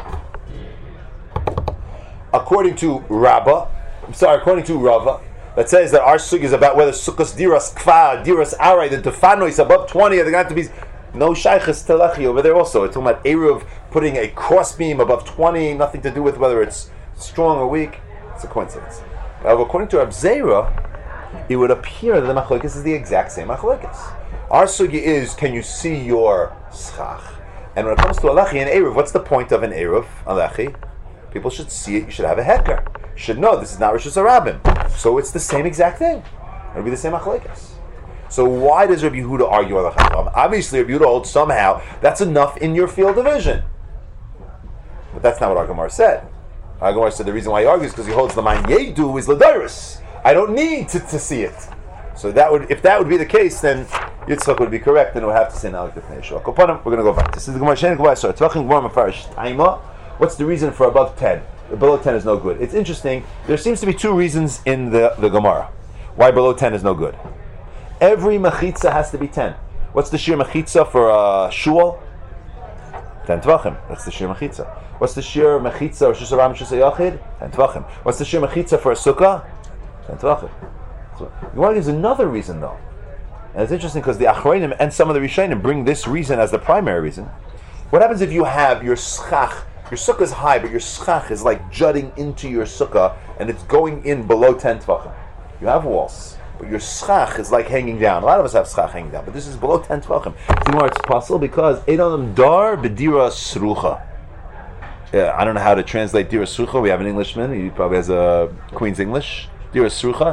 According to Rava, that says that our sug is about whether sukkos diras kfa, diras aray, the tefano is above 20, they're going to have to be no shaychus telechi over there also. It's talking about Eruv putting a crossbeam above 20, nothing to do with whether it's strong or weak. It's a coincidence. However, according to Reb Zeira, it would appear that the machlokes is the exact same machlokes. Our sugi is, can you see your schach? And when it comes to alechi and eruv, what's the point of an eruv, alechi? People should see it, you should have a heker. You should know this is not Rishus Harabim. So it's the same exact thing. It'll be the same machlokes. So why does Rabbi Yehuda argue on the Chacham? Obviously, Rabbi Yehuda holds somehow that's enough in your field of vision. But that's not what our Gemara said. Our Gemara said the reason why he argues is because he holds the man Yedu is Ladaris. I don't need to see it. So that would, if that would be the case, then Yitzchak would be correct, and it would have to say Nalik Lefnei Yeshua. We're going to go back. This is the Gemara Shein Gemara. So Tvachim Gemara Mefarish Taima. What's the reason for above 10? Below 10 is no good. It's interesting. There seems to be two reasons in the Gemara why below 10 is no good. Every mechitza has to be 10. What's the shir mechitza for a shul? 10 tvachim. That's the shir mechitza. What's the shir mechitza or shus haram shus hayachid? 10 tvachim. What's the shir mechitza for a sukkah? 10 tvachim. So Gemara gives another reason though, and it's interesting because the Achronim and some of the Rishonim bring this reason as the primary reason. What happens if you have your schach? Your sukkah is high, but your schach is like jutting into your sukkah, and it's going in below 10 tvachim. You have walls, but your schach is like hanging down. A lot of us have schach hanging down, but this is below 10 tvachim. You know why it's possible? Because Eidam dar b'dira srucha. Yeah, I don't know how to translate dira srucha. We have an Englishman. He probably has a Queen's English. Dira srucha.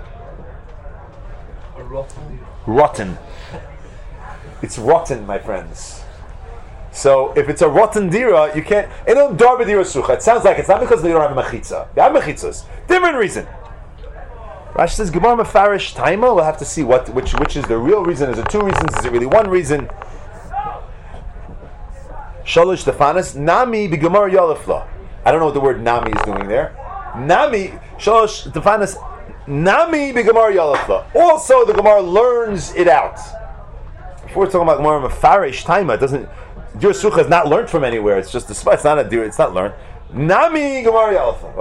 Rotten. It's rotten, my friends. So if it's a rotten dira, you can't. It sounds like it's not because they don't have a mechitza. They have mechitzas. Different reason. Rashi says Gemara Mefarish Taima. We'll have to see which is the real reason. Is it two reasons? Is it really one reason? Shalosh Stefanis Nami b'Gemara Yalefla. I don't know what the word Nami is doing there. Nami Shalosh Stefanis Nami b'Gemara Yalefla. Also, the Gemara learns it out. Before we're talking about Gemara Mefarish Taima, it doesn't. Dir Sucha is not learned from anywhere. It's just it's not a dir. It's not learned. Nami Gemara Yalefla.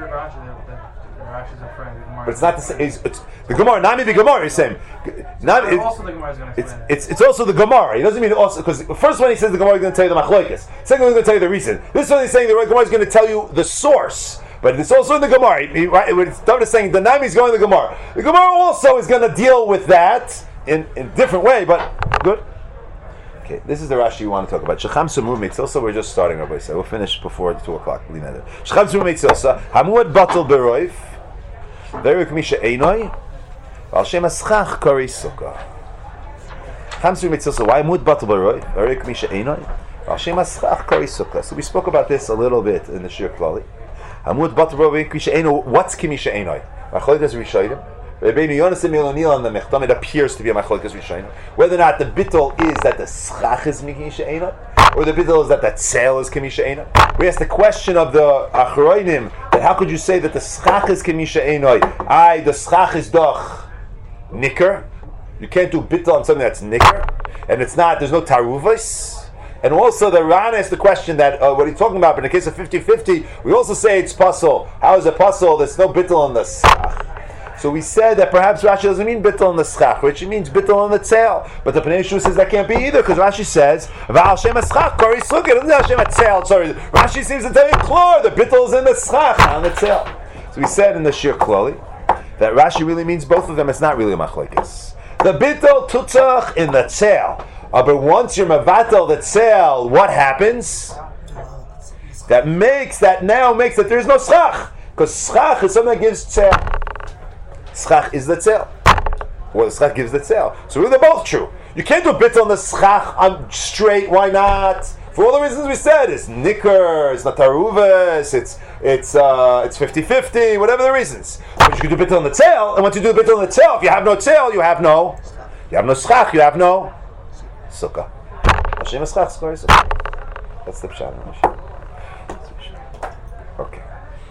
But it's not the same. It's the Gemara. Nami the Gemara is same. Also, the Gemara is going to explain it's also the Gemara. He doesn't mean also because the first one he says the Gemara is going to tell you the machlokes. Second one he's going to tell you the reason. This one he's saying the Gemara is going to tell you the source. But it's also in the Gemara. David is saying the Nami is going to the Gemara. The Gemara also is going to deal with that in a different way. But good. Okay, this is the Rashi you want to talk about. Shecham Sumur Mitzilsa. We're just starting, Rabbi. So we'll finish before 2 o'clock. Shecham Sumur Mitzilsa. Hamuad Batal Beroif. Verik Misha Einoi. Al Shem Aschach Kari Sukkah. Shecham Sumur Mitzilsa. Why Hamuad Batal Beroif? Verik Misha Einoi. Al Shem Aschach Kari Sukkah. So we spoke about this a little bit in the Shir Klali. Hamuad Batal Beroif Misha Einoi. What's Kimisha Einoi? Machlokas Rishayim. It appears to be a machlokes rishonim. Whether or not the bittul is that the schach is mikisha eina, or the bittul is that the tzel is kimisha eina. We asked the question of the achroinim that how could you say that the schach is kimisha eina? The schach is doch nicker. You can't do bittul on something that's nicker, and it's not. There's no taruvos. And also the Ran asked the question that what are you talking about? But in the case of 50-50, we also say it's puzzle. How is it puzzle? There's no bittul on the schach. So we said that perhaps Rashi doesn't mean bittul on the schach, which means bittul on the tzel. But the Pnei Yeshua says that can't be either, because Rashi says V'al Shem Eschach Kori Sukkah. It doesn't say Hashem Atzel. Sorry, Rashi seems to tell you clear the bittul is in the schach, not on the tzel. So we said in the Shir Kloli that Rashi really means both of them. It's not really a machlekes. The bittul tutzach in the tzel. But once you're mevatel the tzel, what happens? That makes that there's no schach, because schach is something that gives tzel. Schach is the tzel. Well, the schach gives the tzel. So really, they're both true. You can't do bittul on the schach on straight. Why not? For all the reasons we said, it's nicker, it's not taruves, it's 50-50, whatever the reasons. But you can do bittul on the tzel, and once you do bittul on the tzel, if you have no tzel, you have no schach, you have no sukkah. Hashem is schach, sorry. That's the pshat. Okay.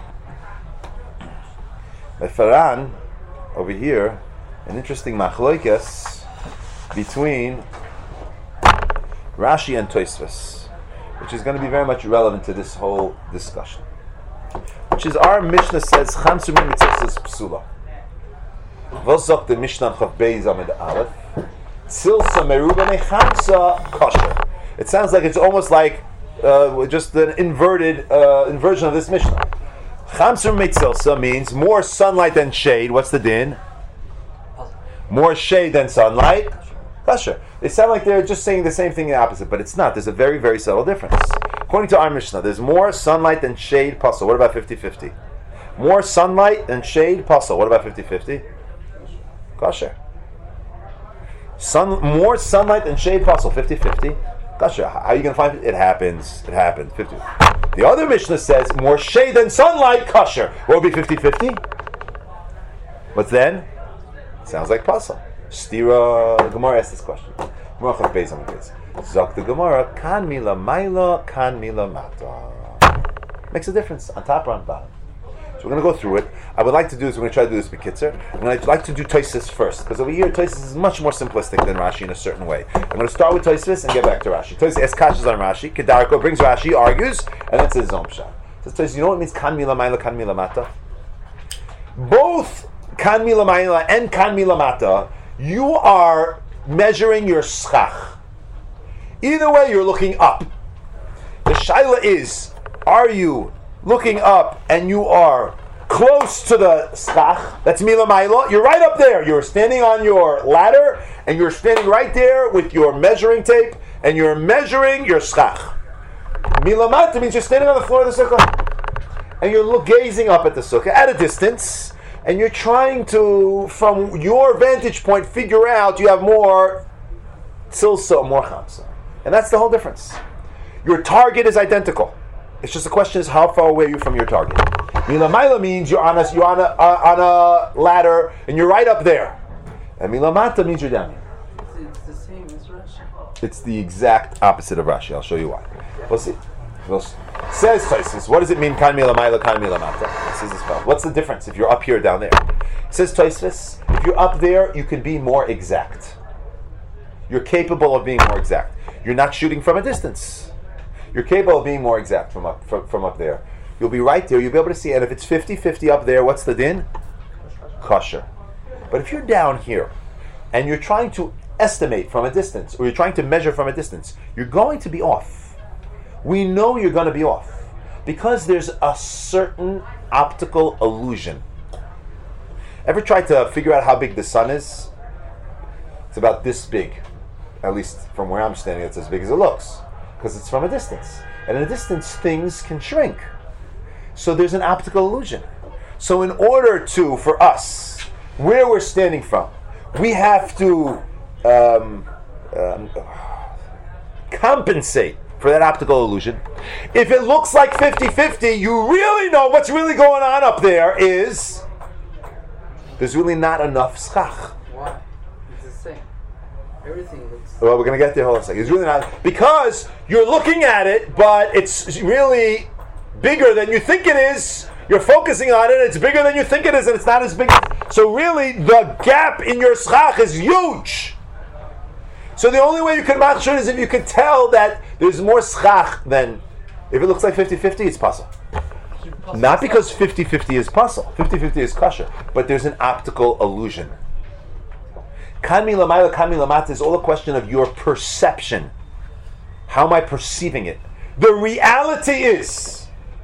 The Faran over here, an interesting machloikas between Rashi and Tosfos, which is going to be very much relevant to this whole discussion. Which is our Mishnah says Chamsu min mitzvos psula. Was sagt the Mishnah Chav Beis Amud Aleph? Tzilsa merubane chamsa kosher. It sounds like it's almost like just an inversion of this Mishnah. Chamsa mitzilsa means more sunlight than shade. What's the din? More shade than sunlight. Kosher. They sound like they're just saying the same thing in the opposite, but it's not. There's a very, very subtle difference. According to our Mishnah, there's more sunlight than shade. Pasul. What about 50-50? More sunlight than shade. Pasul. What about 50-50? Kosher. More sunlight than shade. Pasul. 50-50. Kosher. How are you going to find it? It happens. 50. The other Mishnah says more shade than sunlight. Kosher. What would be 50-50? What's then? Sounds like pasul. Stira. The Gemara asked this question. Zok the Gemara. Kan mila maila, kan mila mata. Makes a difference on top or on bottom. So we're going to go through it. I would like to do this. We're going to try to do this b'kitzer. And I'd like to do Tosfos first, because over here Tosfos is much more simplistic than Rashi in a certain way. I'm going to start with Tosfos and get back to Rashi. Tosfos asks kashas on Rashi. Kedarko brings Rashi, argues, and then says Zomsha. Says Tosfos, you know what it means? Kan mila maila, kan mila mata. Both kan mila maila and kan mila mata, you are measuring your schach. Either way, you're looking up. The shaila is, are you looking up and you are close to the schach? That's mila maila. You're right up there. You're standing on your ladder and you're standing right there with your measuring tape and you're measuring your schach. Mila mata means you're standing on the floor of the sukkah and you're gazing up at the sukkah at a distance, and you're trying to, from your vantage point, figure out you have more tzilsa or more chamsa. And that's the whole difference. Your target is identical. It's just the question is how far away are you from your target. Mila maila means you're on a ladder and you're right up there. And mila mata means you're down here. It's the same as Rashi. It's the exact opposite of Rashi. I'll show you why. We'll see. Says Tosfos, what does it mean? Kan mila maila, kan mila mata. Says this well. What's the difference if you're up here or down there? Says Tosfos, if you're up there, you can be more exact. You're capable of being more exact. You're not shooting from a distance. You're capable of being more exact from up there. You'll be right there. You'll be able to see. And if it's 50-50 up there, what's the din? Kosher. But if you're down here and you're trying to estimate from a distance, or you're trying to measure from a distance, you're going to be off. We know you're going to be off because there's a certain optical illusion. Ever tried to figure out how big the sun is? It's about this big. At least from where I'm standing, it's as big as it looks because it's from a distance. And in a distance, things can shrink. So there's an optical illusion. So in order to, for us, where we're standing from, we have to compensate for that optical illusion. If it looks like 50-50, you really know what's really going on up there is there's really not enough schach. Why? It's the same. Everything looks... Well, we're going to get there. Hold on a second. It's really not... Because you're looking at it, but it's really bigger than you think it is. You're focusing on it, it's bigger than you think it is, and it's not as big. So really, the gap in your schach is huge. So the only way you can machshir is if you can tell that there's more schach than... If it looks like 50-50, it's pasul. Not because 50-50 is puzzle. 50-50 is kosher. But there's an optical illusion. Kami lamayla, kami lamata is all a question of your perception. How am I perceiving it? The reality is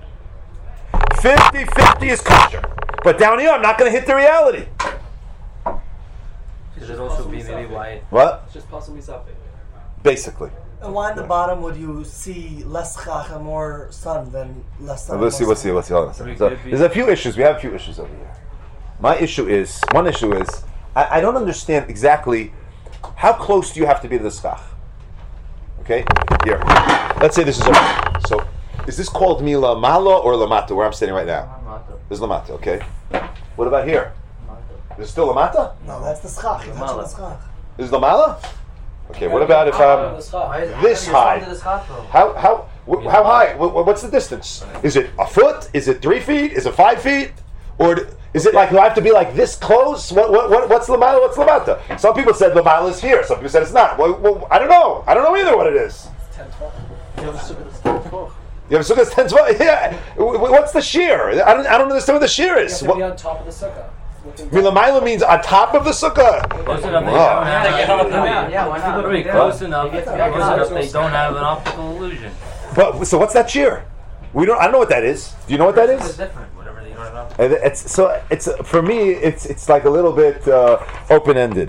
50-50 is kosher. But down here, I'm not going to hit the reality. Should it also be maybe why? What? It's just pasuk misafe. Basically. And why in the bottom would you see less chach and more sun than less sun? Let's see. Hold on a second. So, there's a few issues. We have a few issues over here. One issue is, I don't understand exactly how close do you have to be to the schach. Okay? Here. Let's say this is a... So, is this called mila mala or lamata, where I'm standing right now? This is lamata, okay? What about here? Is it still lamata? No, that's the schach. You're touching the schach. This is lamala? Okay, what about if I'm this high? How high? What's the distance? Is it a foot? Is it 3 feet? Is it 5 feet? Or is it like, do I have to be like this close? What's lamala? What's lamata? Some people said lamala is here. Some people said it's not. Well, I don't know. I don't know either what it is. It's 10-12. You have a sukkah that's 10-12. You have a sukkah that's 10-12? Yeah. What's the shear? I don't understand what the shear is. You have to be on top of the sukkah. Milamayla means on top of the sukkah. Close enough. Yeah, why not? Close enough. They don't have an optical illusion. But so what's that shear? I don't know what that is. Do you know what that It's is? different. Whatever they don't have. It's for me. It's like a little bit open ended.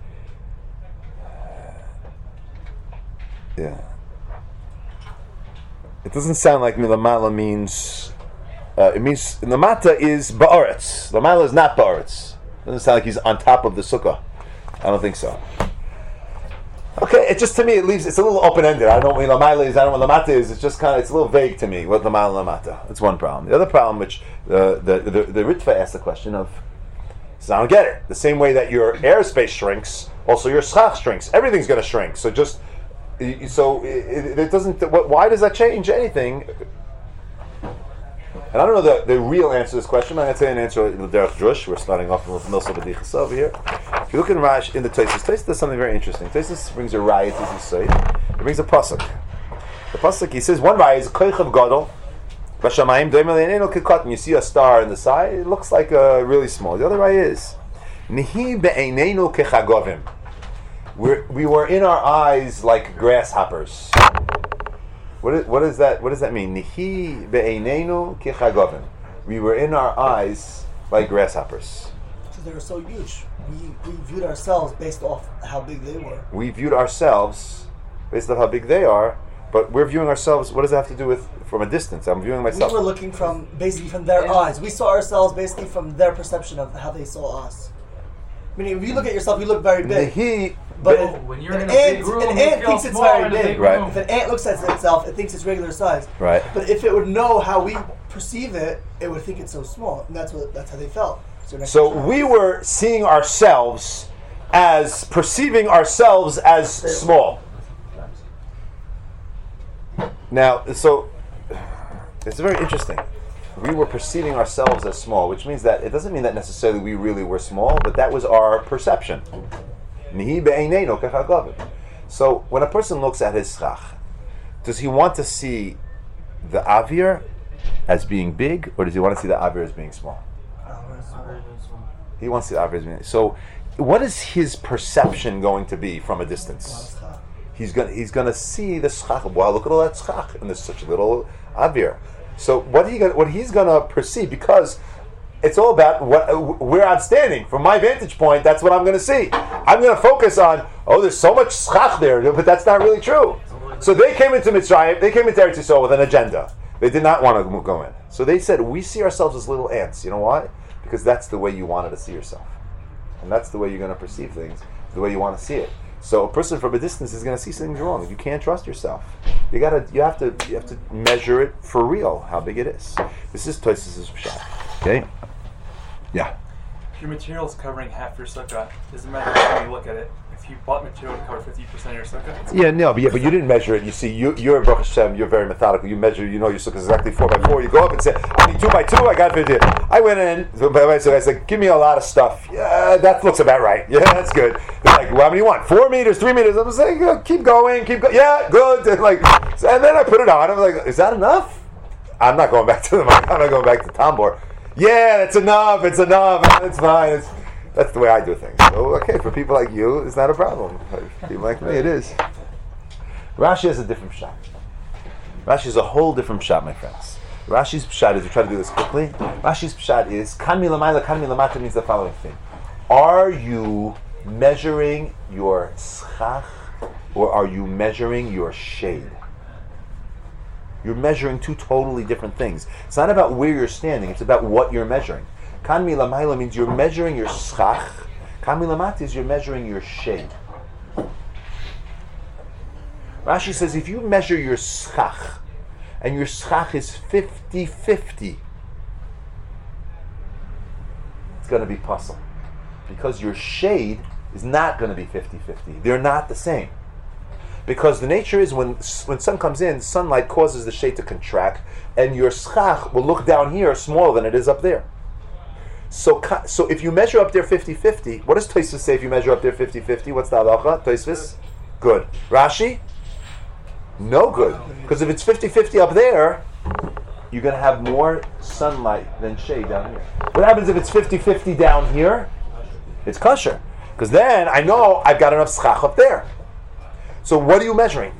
Yeah. It doesn't sound like milamala means. It means lamata is ba'aretz. Lamala is not ba'aretz. Doesn't sound like he's on top of the sukkah. I don't think so. Okay, it just to me it's a little open ended. I don't know what lamala is. I don't know what lamata is. It's just it's a little vague to me what lamala and lamata. That's one problem. The other problem, which the Ritva asked the question of, so I don't get it. The same way that your airspace shrinks, also your schach shrinks. Everything's going to shrink. So it doesn't. Why does that change anything? And I don't know the real answer to this question. I'm going to say an answer in the Derech Drush. We're starting off with Milsa B'dichas over here. If you look in Rash in the Tosfos does something very interesting. Tosfos brings a raya to say. He brings a pasuk. The pasuk, he says, one raya is Koichav Gadol. B'shamayim doimel einenu kekatan. You see a star in the side. It looks like really small. The other raya is Nihi be'einenu kechagovim. We were in our eyes like grasshoppers. What is that? What does that mean? Nihi be'einenu kichagovim. We were in our eyes like grasshoppers. So they were so huge. We viewed ourselves based off how big they were. We viewed ourselves based off how big they are, but we're viewing ourselves. What does that have to do with from a distance? I'm viewing myself. We were looking basically from their eyes. We saw ourselves basically from their perception of how they saw us. Meaning, if you look at yourself, you look very big. Nihi. But when you're an in a big room, an ant thinks it's very big. Right. If an ant looks at itself, it thinks it's regular size. Right. But if it would know how we perceive it, it would think it's so small, and that's how they felt. So we were seeing ourselves perceiving ourselves as small. Now, so it's very interesting. We were perceiving ourselves as small, which means that it doesn't mean that necessarily we really were small, but that was our perception. So when a person looks at his schach, does he want to see the avir as being big, or does he want to see the avir as being small? He wants to see the avir as being. So, what is his perception going to be from a distance? He's going to see the schach. Wow, look at all that schach, and there's such a little avir. So what he's going to perceive, because it's all about where I'm standing. From my vantage point, that's what I'm going to see. I'm going to focus on, there's so much schach there, but that's not really true. So they came into Mitzrayim, they came into Eretz Yisrael with an agenda. They did not want to go in. So they said, we see ourselves as little ants. You know why? Because that's the way you wanted to see yourself. And that's the way you're going to perceive things, the way you want to see it. So a person from a distance is going to see things wrong. You can't trust yourself. You have to measure it for real, how big it is. This is Tosfos' pshat. Okay? Yeah. If your material is covering half your sukkah, it doesn't matter how you look at it. If you bought material to cover 50% of your sukkah, it's but you didn't measure it. You see, you're Baruch Hashem, you're very methodical. You measure, your sukkah is exactly 4x4. You go up and say, I need 2x2, I got 50. I went in, so I said, give me a lot of stuff. Yeah, that looks about right. Yeah, that's good. They're like, well, how many do you want? 4 meters, 3 meters? I'm saying, keep going. Yeah, good. And then I put it on. I'm like, is that enough? I'm not going back to the mic. I'm not going back to Tambor. Yeah, it's enough. It's fine. That's the way I do things. So, okay, for people like you, it's not a problem. For people like me, it is. Rashi has a different shot. Rashi is a whole different shot, my friends. Rashi's pshat is, we try to do this quickly. Rashi's pshat is, kan milamayla, kan milamata means the following thing. Are you measuring your tzchach or are you measuring your shade? You're measuring two totally different things. It's not about where you're standing, it's about what you're measuring. Kan milamayla means you're measuring your tzchach. Kan milamata is you're measuring your shade. Rashi says if you measure your tzchach, and your tzchach is 50-50, it's going to be puzzle. Because your shade is not going to be 50-50. They're not the same. Because the nature is when sun comes in, sunlight causes the shade to contract, and your tzchach will look down here smaller than it is up there. So if you measure up there 50-50, what does Tosfos say if you measure up there 50-50? What's the halacha? Tosfos? Good. Rashi? No good. Because if it's 50-50 up there, you're going to have more sunlight than shade down here. What happens if it's 50-50 down here? It's kosher. Because then I know I've got enough tzchach up there. So what are you measuring?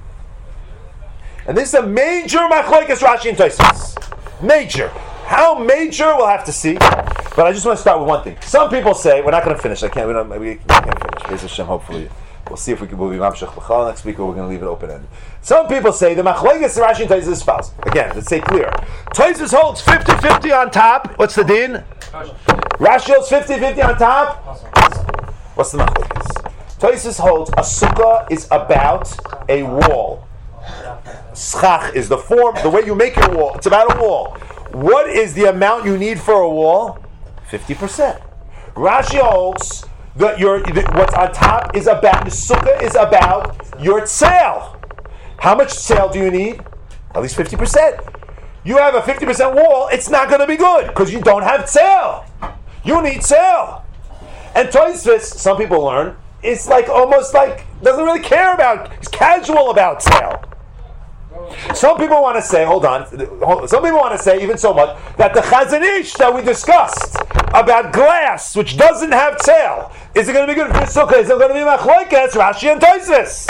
And this is a major machlokes Rashi and Tosfos. Major. How major, we'll have to see. But I just want to start with one thing. Some people say, we're not going to finish. We can't finish. Be'ez Hashem, hopefully. We'll see if we can move Mamshech B'chal next week, or we're going to leave it open-ended. Some people say the machlokes Rashi and Tosfos is false. Again, let's say clear. Tosfos holds 50-50 on top. What's the din? Rashi holds 50-50 on top. What's the machlokes? Tosfos holds a sukkah is about a wall. Schach is the form, the way you make your wall. It's about a wall. What is the amount you need for a wall? 50%. Rashi holds that what's on top is about, the sukkah is about your tzel. How much tzel do you need? At least 50%. You have a 50% wall, it's not going to be good because you don't have tzel. You need tzel. And Tosfos, some people learn, it's like almost like doesn't really care about, he's casual about tzel. Some people want to say, some people want to say even so much that the Chazon Ish that we discussed about glass, which doesn't have tzel, is it going to be good for your sukkah? Is it going to be machlokes Rashi and Tosfos?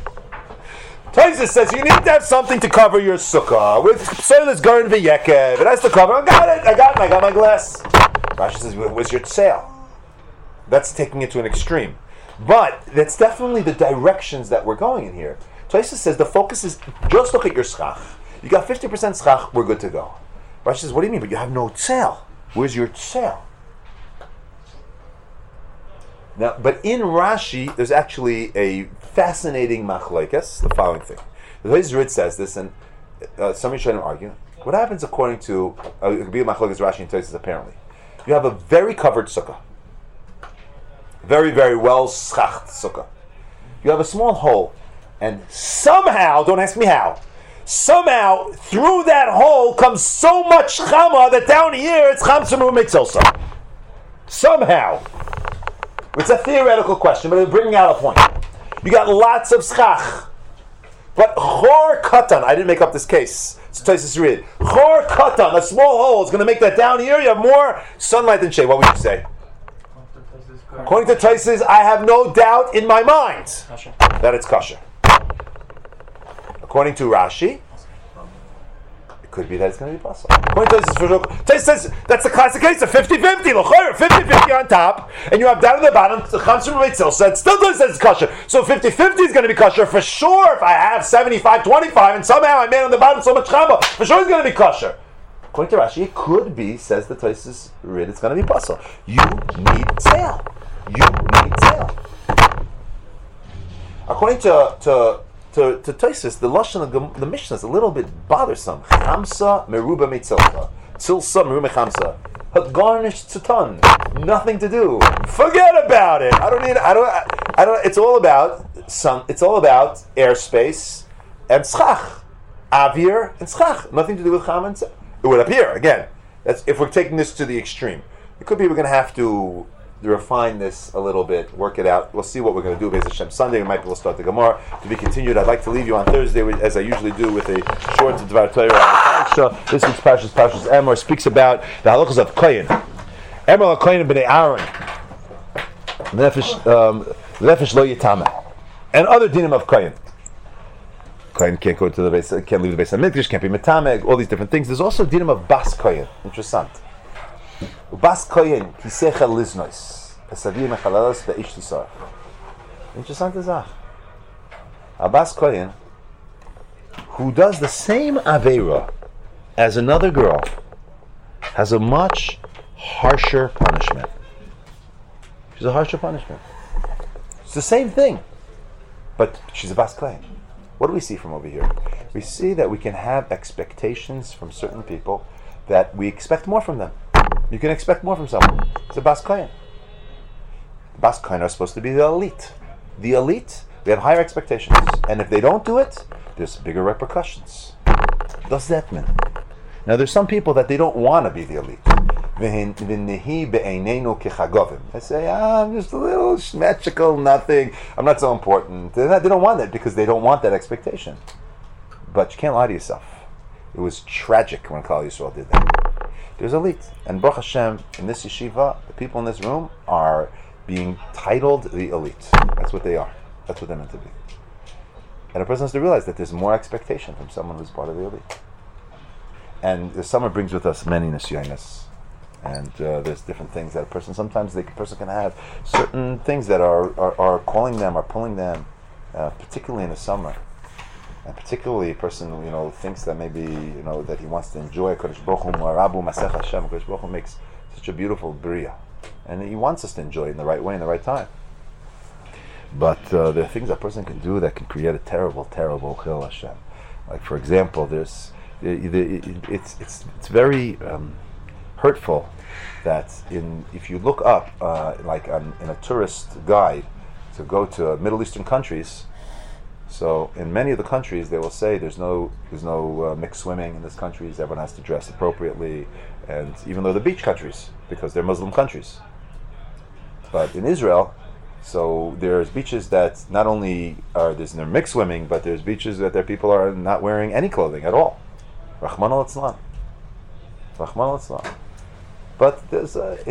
Tosfos says you need to have something to cover your sukkah with psoilus garin v'yekev. It has to cover. I got my glass. Rashi says, where's your tzel? That's taking it to an extreme. But that's definitely the directions that we're going in here. Tosfos says the focus is just look at your schach. You got 50% schach, we're good to go. Rashi says, what do you mean? But you have no tzel. Where's your tzel? Now, but in Rashi, there's actually a fascinating machlokes. The following thing: the Tosfos says this, and somebody trying to argue. What happens according to it could be machlokes Rashi and Tosfos apparently? You have a very covered sukkah, very very well schacht sukkah. You have a small hole. And somehow, don't ask me how, somehow through that hole comes so much chama that down here it's chamsum u'mitzilsa. Somehow. It's a theoretical question, but it's bringing out a point. You got lots of schach. But chor katan, I didn't make up this case. It's Tosfos read. Chor katan, a small hole, is going to make that down here you have more sunlight than shade. What would you say? According to Tosfos, I have no doubt in my mind that it's kosher. According to Rashi, it could be that it's going to be possible. According to Tosfos says that's the classic case of 50-50. 50-50 on top, and you have down at the bottom the chamsum u'mitzilsa. It still does says it's kosher. So 50-50 is going to be kosher for sure. If I have 75-25, and somehow I made on the bottom so much chama, for sure it's going to be kosher. According to Rashi, it could be, says the Tosfos read, it's going to be possible. You need tzel. According to Tosfos, the lashon of the Mishnah is a little bit bothersome. Chamsa meruba mitzilsa, tzilsa meruba chamsa. Garnished tzatan, nothing to do. Forget about it. I don't. It's all about It's all about airspace and schach, avir and schach. Nothing to do with cham and tzeh. It would appear again. That's if we're taking this to the extreme. It could be we're going to have to refine this a little bit, work it out. We'll see what we're going to do. Be'ez Hashem, Sunday we might be able to start the Gemara. To be continued. I'd like to leave you on Thursday, as I usually do, with a short Dvar Torah. parsha, this week's parsha is Parshas Emor, speaks about the halachas of Kohen. Emor Kohen b'nei Aaron, nefesh lo yitama, and other dinim of Kohen. Kohen can't go to the base, can't leave the base of Mikdash, can't be metameg, all these different things. There's also dinim of Bas Kohen. Interessant. Bas Kohen kisecha liznos, esavi mechalalos ve'ish tisar. Interessant as that. A Bas Kohen who does the same aveira as another girl has a much harsher punishment. She's a harsher punishment. It's the same thing, but she's a Bas Kohen. What do we see from over here? We see that we can have expectations from certain people that we expect more from them. You can expect more from someone. It's a Bas Kohen. Bas Kohen are supposed to be the elite. The elite, we have higher expectations. And if they don't do it, there's bigger repercussions. Does that mean? Now there's some people that they don't want to be the elite. They say, I'm just a little shmechikal, nothing. I'm not so important. They don't want that because they don't want that expectation. But you can't lie to yourself. It was tragic when Klal Yisrael did that. There's elite. And Baruch Hashem, in this yeshiva, the people in this room are being titled the elite. That's what they are. That's what they're meant to be. And a person has to realize that there's more expectation from someone who's part of the elite. And the summer brings with us many nisyonos. And there's different things that a person, sometimes the person can have certain things that are calling them, are pulling them, particularly in the summer. And particularly a person, thinks that maybe, that he wants to enjoy Kodesh Baruch Hu, Marabu Masech Hashem. Kodesh Baruch Hu makes such a beautiful bria. And he wants us to enjoy it in the right way, in the right time. But there are things a person can do that can create a terrible, terrible Chil Hashem. Like, for example, it's very hurtful that if you look up, in a tourist guide to go to Middle Eastern countries, so in many of the countries they will say there's no mixed swimming in these countries. Everyone has to dress appropriately, and even though they're beach countries because they're Muslim countries. But in Israel, so there's beaches that not only there's no mixed swimming, but there's beaches that their people are not wearing any clothing at all. Rahman al-Islam. Rahman al-Islam. But there's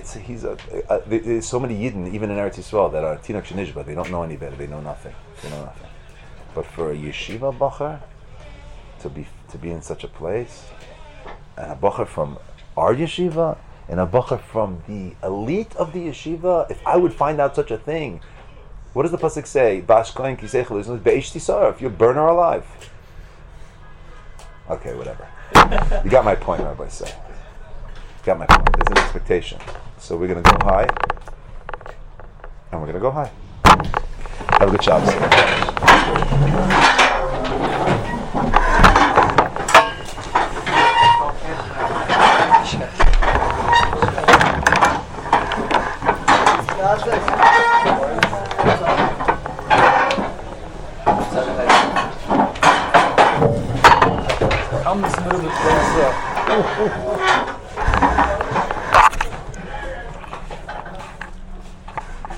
so many Yidden, even in Eretz Yisrael, that are Tinok Shenishba. They don't know any better. They know nothing. But for a yeshiva bacher to be in such a place, and a bacher from our yeshiva, and a bacher from the elite of the yeshiva, if I would find out such a thing, what does the pasuk say? Bash kohen kisei chaluznos be'esh tisar. If you burn her alive. Okay, whatever. You got my point, Rabbi say. Got my point. There's an expectation. So we're going to go high, and we're going to go high. Have a good job, sir. I'm just moving closer.